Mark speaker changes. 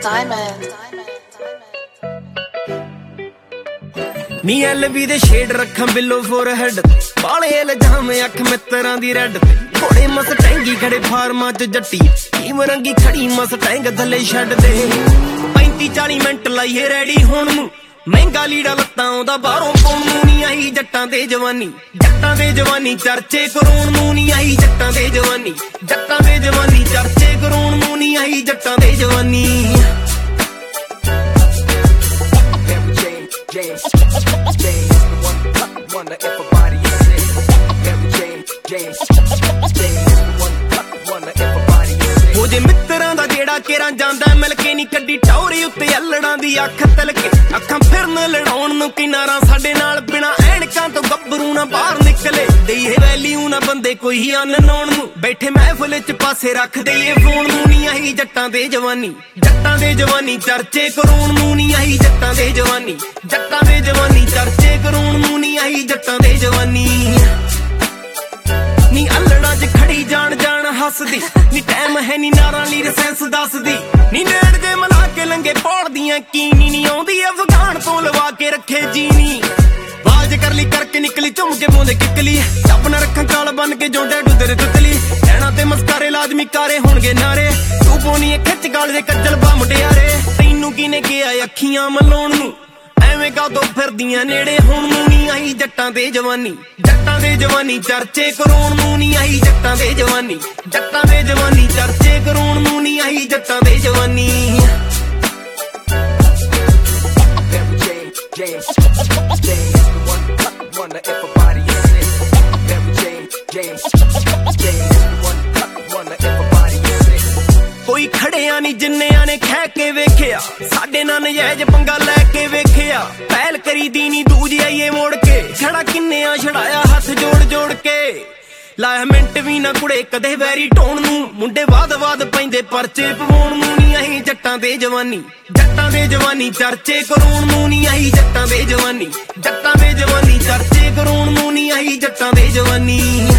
Speaker 1: ਨੀ LV ਦੇ shade ਰੱਖਾਂ ਬਿੱਲੋ ਫੋਰਹੈਡ ਬਾਲੇ ਇਲਜ਼ਾਮ ਅੱਖ ਮਿੱਤਰਾਂ ਦੀ ਰੈਡ ਤੇ ਘੋੜੇ ਮਸਟੈਂਗੀ ਖੜੇ ਫਾਰਮਾਂ ਚ ਜੱਟੀ ਕੀਮ ਰੰਗੀ ਖੜੀ ਮਸਟੈਂਗ ਥੱਲੇ ਛੱਡ ਦੇ 35-40 ਮਿੰਟ ਲਾਈਏ ਰੈਡੀ ਹੋਣ ਨੂੰ ਮਹਿੰਗਾ ਲੀੜਾ ਲੱਤਾਂ ਆਉਂਦਾ ਬਾਹਰੋਂ ਪਾਉਣ ਨੂੰ ਨੀ ਆਈ ਜੱਟਾਂ ਦੇ ਜਵਾਨੀ ਚਰਚੇ ਕਰਾਉਣ ਨੂੰ ਨੀ ਆਈ ਜੱਟਾਂ ਦੇ ਜਵਾਨੀ ਚਰਚੇ ਕਰਾਉਣ ਨੂੰ ਨੀ ਆਈ ਜੱਟਾਂ ਦੇ ਜਵਾਨੀ ਹੋ ਜੇ ਮਿੱਤਰਾਂ ਦਾ ਜਿਹੜਾ ਕੇਰਾਂ ਜਾਂਦਾ ਮਿਲ ਕੇ ਨੀ ਕੱਢੀ ਟੌਰੀ ਉੱਤੇ ਅਲੜਾਂ ਦੀ ਅੱਖ ਤਲਕੇ ਅੱਖਾਂ ਫਿਰਨ ਲੜਾਉਣ ਨੂੰ ਕਿਨਾਰਾ ਸਾਡੇ ਨਾਲ ਬਿਨਾ ਐਨਕਾਂ ਤੋਂ ਗੱਭਰੂ ਨਾ ਬਾਹਰ ਨਿਕਲੇ ਦੇਈਏ ਵੈਲਿਊ ਨਾ ਬੰਦੇ ਕੋਈ ਅਨਨੋਨ ਨੂੰ ਬੈਠੇ ਮਹਿਫਲ ਚ ਪਾਸੇ ਰੱਖ ਦੇਈਏ ਫੋਨ ਨੂੰ ਨੀ ਆਈ ਜੱਟਾਂ ਦੇ ਜਵਾਨੀ ਚਰਚੇ ਕਰਾਉਣ ਨੂੰ ਨੀ ਆਈ ਜੱਟਾਂ ਦੇ ਜਵਾਨੀ ਚਰਚੇ ਕਰਾਉਣ ਨੂੰ ਨੀ ਆਈ ਜੱਟਾਂ ਦੇ ਜਵਾਨੀ ਨੀ ਅਲੜਾਂ ਚ ਖੜੀ ਜਾਣ ਹੱਸਦੀ ਨੀ ਟਾਈਮ ਹੈ ਨੀ ਨਾਰਾਂ ਲਈ ਰਸੈਂਸ ਦੱਸਦੀ ਨੀ ਨੇੜ ਦੇ ਮਲਾ ਕੇ ਲੰਗੇ ਪੌੜਦੀਆਂ ਕੀਨੀ ਨੀ ਆਉਂਦੀ ਅਫਗਾਨ ਤੋਂ ਲਵਾ ਕੇ ਰੱਖੇ ਜੀਨੀ ਬਾਜ ਕਰ ਲਈ ਕਰਕੇ ਨਿਕਲੀ ਝੁੰਮ ਕੇ ਪਾਉਂਦੇ ਕਿੱਕਲੀ ਚੱਪ ਨਾ ਰੱਖਾਂ ਕਾਲ ਬਨ ਕੇ ਜੋਂਡੇ ਡੁੱਦਰ ਤੁਤਲੀ ਕਹਿਣਾ ਤੇ ਮਸਕਾਰੇ ਲਾਜ਼ਮੀ ਕਾਰੇ ਹੋਣਗੇ ਨਾਰੇ ਤੂੰ ਪੋਨੀ ਖਿੱਚ ਗਾਲ ਦੇ ਕੱਜਲ ਬਾ ਮੁੰਡਿਆਰੇ ਤੈਨੂੰ ਕਿਨੇ ਕਿਹਾ ਅੱਖੀਆਂ ਮਲਾਉਣ ਨੂੰ ਐਵੇਂ ਕਾਦੋਂ ਫਿਰਦੀਆਂ ਨੇੜੇ ਹੁਣ ਨੂੰ ਨੀ ਆਈ ਜੱਟਾਂ ਦੇ ਜਵਾਨੀ ਚਰਚੇ ਕਰਾਉਣ ਨੂੰ ਨੀ ਆਈ ਜੱਟਾਂ ਦੇ ਜਵਾਨੀ ਚਰਚੇ ਕਰਾਉਣ ਨੂੰ ਨੀ ਆਈ ਜੱਟਾਂ ਦੇ ਜਵਾਨੀ ਕੋਈ ਖੜਿਆ ਨੀ ਜਿੰਨਿਆਂ ਨੇ ਖਹਿ ਕੇ ਵੇਖਿਆ ਸਾਡੇ ਨਾਲ ਨਜਾਇਜ਼ ਪੰਗਾ ਲੈ ਕੇ ਵੇਖਿਆ ਪਹਿਲ ਕਰੀ ਦੀ ਨੀ ਦੂਜ ਆਈਏ ਮੋੜ ਕੇ ਛੜਾ ਕਿੰਨਿਆਂ ਛੜਾਇਆ ਹੱਥ ਜੋੜ ਕੇ ਲਾਇਆ ਮਿੰਟ ਵੀ ਨਾ ਕੁੜੇ ਕਦੇ ਵੈਰੀ ਢੋਣ ਨੂੰ ਮੁੰਡੇ ਵਾਦ ਪੈਂਦੇ ਪਰਚੇ ਪਵਾਉਣ ਨੂੰ ਨੀ ਆਈ ਜੱਟਾਂ ਦੇ ਜਵਾਨੀ ਚਰਚੇ ਕਰਾਉਣ ਨੂੰ ਨੀ ਆਈ ਜੱਟਾਂ ਦੇ ਜਵਾਨੀ ਚਰਚੇ ਕਰਾਉਣ ਨੂੰ ਨੀ ਆਈ ਜੱਟਾਂ ਦੇ ਜਵਾਨੀ